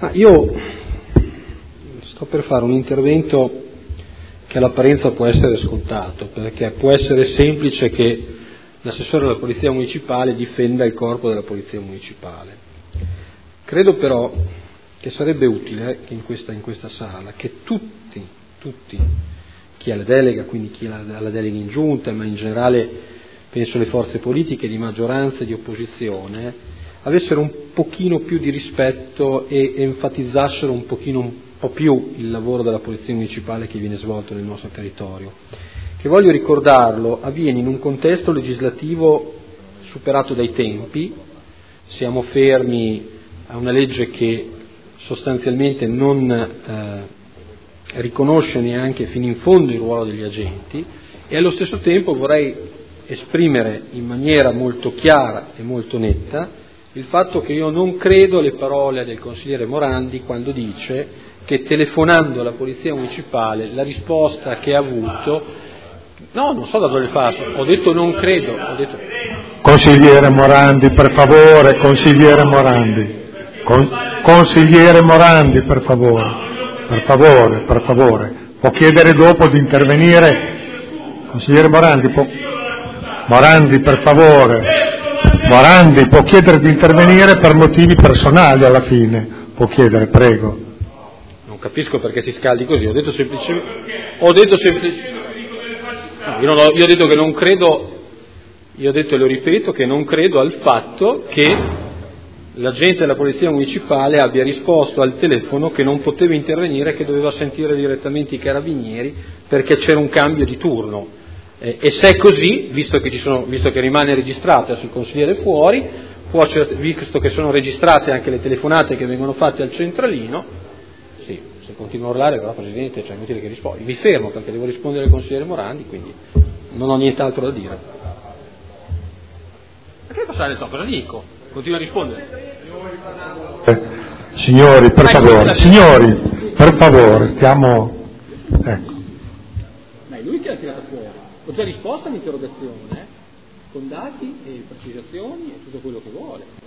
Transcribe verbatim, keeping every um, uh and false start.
Ma io sto per fare un intervento che all'apparenza può essere scontato, perché può essere semplice che l'assessore della Polizia Municipale difenda il corpo della Polizia Municipale. Credo però che sarebbe utile che in questa, in questa sala che tutti, tutti, chi ha la delega, quindi chi ha la delega in giunta, ma in generale penso le forze politiche di maggioranza e di opposizione, avessero un pochino più di rispetto e enfatizzassero un pochino un po' più il lavoro della Polizia Municipale che viene svolto nel nostro territorio, che, voglio ricordarlo, avviene in un contesto legislativo superato dai tempi. Siamo fermi a una legge che sostanzialmente non eh, riconosce neanche fino in fondo il ruolo degli agenti, e allo stesso tempo vorrei esprimere in maniera molto chiara e molto netta il fatto che io non credo alle parole del consigliere Morandi quando dice che telefonando alla Polizia Municipale la risposta che ha avuto, no, non so da dove le faccio, ho detto non credo, ho detto... Consigliere Morandi, per favore, consigliere Morandi, Con, consigliere Morandi, per favore, per favore, per favore, può chiedere dopo di intervenire, consigliere Morandi, può... Morandi, per favore. Morandi può chiedere di intervenire per motivi personali alla fine, può chiedere, prego. Non capisco perché si scaldi così, ho detto semplicemente, ho detto semplicemente, no, io, non ho, io ho detto che non credo, io ho detto e lo ripeto che non credo al fatto che l'agente della Polizia Municipale abbia risposto al telefono che non poteva intervenire, che doveva sentire direttamente i carabinieri perché c'era un cambio di turno. Eh, e se è così, visto che, ci sono, visto che rimane registrata sul consigliere fuori, può, visto che sono registrate anche le telefonate che vengono fatte al centralino, sì, se continua a urlare, però Presidente, cioè, è inutile che rispondi. Mi fermo perché devo rispondere al consigliere Morandi, quindi non ho nient'altro da dire. Perché passare il tempo? Cosa dico? Continua a rispondere. Eh, signori, per favore, signori, per favore, stiamo... Ecco. Ma è lui che l'ha tirata fuori. Ho già risposto all'interrogazione, eh? Con dati e precisazioni e tutto quello che vuole.